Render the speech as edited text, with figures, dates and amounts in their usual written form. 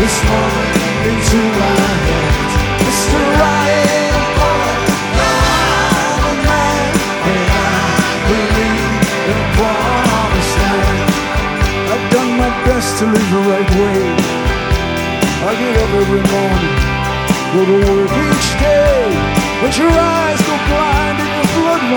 this moment into my hands. Mr. Ryan Boy, I'm a man, and I believe in a promised land. I've done my best to live the right way. I get up every morning, go to work each day, but your eyes go blind and your